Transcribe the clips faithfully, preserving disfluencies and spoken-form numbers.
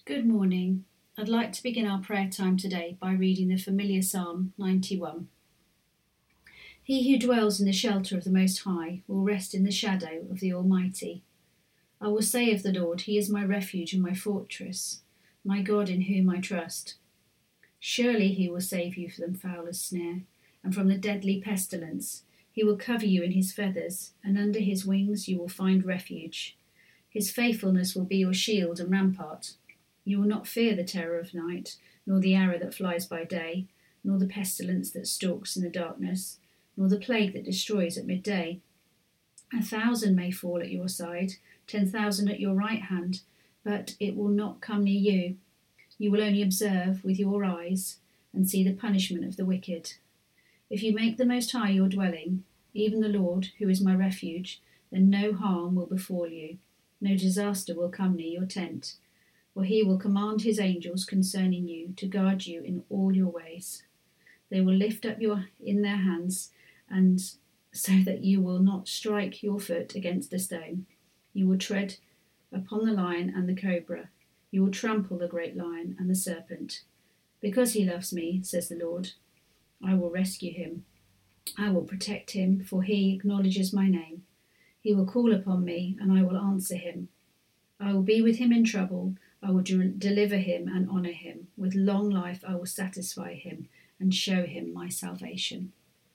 Good morning. I'd like to begin our prayer time today by reading the familiar Psalm ninety-one. He who dwells in the shelter of the Most High will rest in the shadow of the Almighty. I will say of the Lord, He is my refuge and my fortress, my God in whom I trust. Surely He will save you from the fowler's snare and from the deadly pestilence. He will cover you in His feathers, and under His wings you will find refuge. His faithfulness will be your shield and rampart. You will not fear the terror of night, nor the arrow that flies by day, nor the pestilence that stalks in the darkness, nor the plague that destroys at midday. A thousand may fall at your side, ten thousand at your right hand, but it will not come near you. You will only observe with your eyes and see the punishment of the wicked. If you make the Most High your dwelling, even the Lord, who is my refuge, then no harm will befall you, no disaster will come near your tent. For He will command His angels concerning you to guard you in all your ways. They will lift up your in their hands, and so that you will not strike your foot against a stone. You will tread upon the lion and the cobra. You will trample the great lion and the serpent. Because He loves me, says the Lord, I will rescue him. I will protect him, for he acknowledges my name. He will call upon me, and I will answer him. I will be with him in trouble. I will de- deliver him and honour him. With long life I will satisfy him and show him my salvation.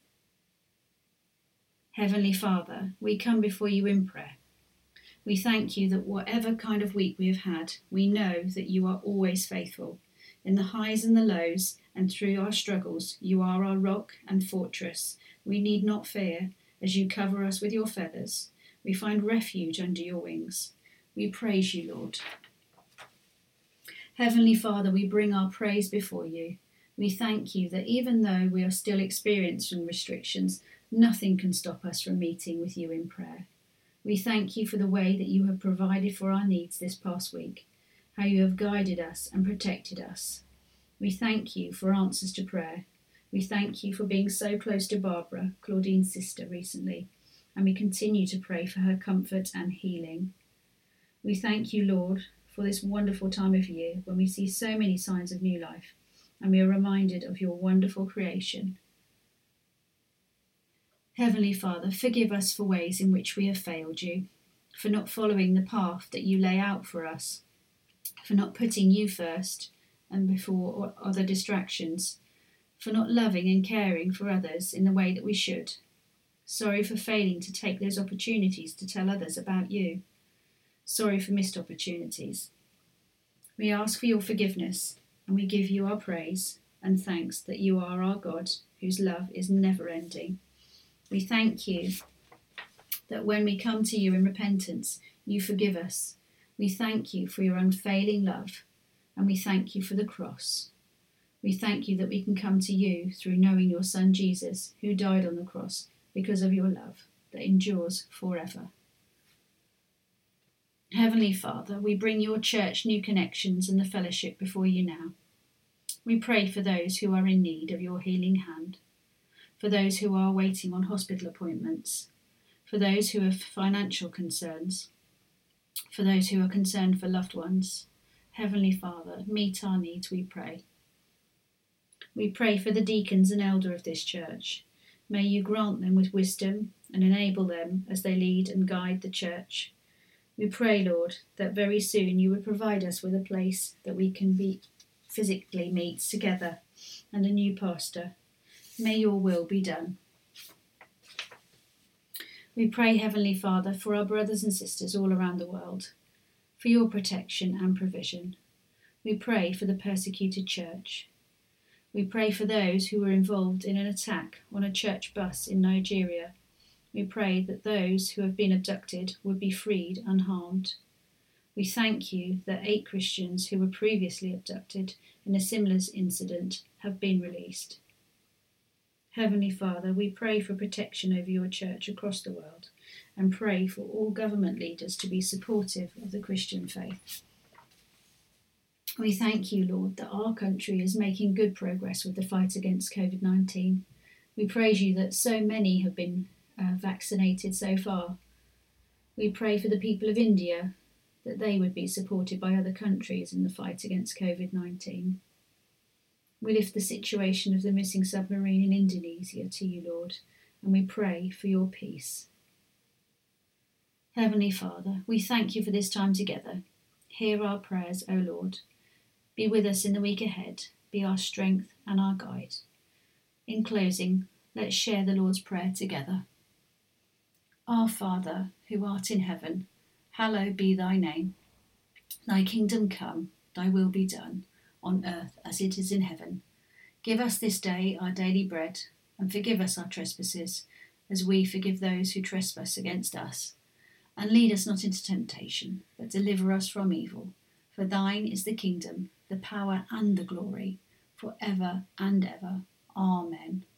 Heavenly Father, we come before you in prayer. We thank you that whatever kind of week we have had, we know that you are always faithful. In the highs and the lows, and through our struggles, you are our rock and fortress. We need not fear, as you cover us with your feathers. We find refuge under your wings. We praise you, Lord. Heavenly Father, we bring our praise before you. We thank you that even though we are still experiencing restrictions, nothing can stop us from meeting with you in prayer. We thank you for the way that you have provided for our needs this past week, how you have guided us and protected us. We thank you for answers to prayer. We thank you for being so close to Barbara, Claudine's sister, recently, and we continue to pray for her comfort and healing. We thank you, Lord, for this wonderful time of year when we see so many signs of new life, and we are reminded of your wonderful creation. Heavenly Father, forgive us for ways in which we have failed you, for not following the path that you lay out for us, for not putting you first and before other distractions, for not loving and caring for others in the way that we should. Sorry for failing to take those opportunities to tell others about you. Sorry for missed opportunities. We ask for your forgiveness, and we give you our praise and thanks that you are our God, whose love is never ending. We thank you that when we come to you in repentance, you forgive us. We thank you for your unfailing love, and we thank you for the cross. We thank you that we can come to you through knowing your Son Jesus, who died on the cross because of your love that endures forever. Heavenly Father, we bring your church, New Connections, and the fellowship before you now. We pray for those who are in need of your healing hand, for those who are waiting on hospital appointments, for those who have financial concerns, for those who are concerned for loved ones. Heavenly Father, meet our needs, we pray. We pray for the deacons and elder of this church. May you grant them with wisdom and enable them as they lead and guide the church. We pray, Lord, that very soon you would provide us with a place that we can be physically meet together and a new pastor. May your will be done. We pray, Heavenly Father, for our brothers and sisters all around the world, for your protection and provision. We pray for the persecuted church. We pray for those who were involved in an attack on a church bus in Nigeria. We pray that those who have been abducted would be freed unharmed. We thank you that eight Christians who were previously abducted in a similar incident have been released. Heavenly Father, we pray for protection over your church across the world and pray for all government leaders to be supportive of the Christian faith. We thank you, Lord, that our country is making good progress with the fight against covid nineteen. We praise you that so many have been uh, vaccinated so far. We pray for the people of India, that they would be supported by other countries in the fight against COVID nineteen. We lift the situation of the missing submarine in Indonesia to you, Lord, and we pray for your peace. Heavenly Father, we thank you for this time together. Hear our prayers, O Lord. Be with us in the week ahead. Be our strength and our guide. In closing, let's share the Lord's Prayer together. Our Father, who art in heaven, hallowed be thy name. Thy kingdom come, thy will be done, on earth as it is in heaven. Give us this day our daily bread, and forgive us our trespasses, as we forgive those who trespass against us. And lead us not into temptation, but deliver us from evil. For thine is the kingdom, the power and the glory, for ever and ever. Amen.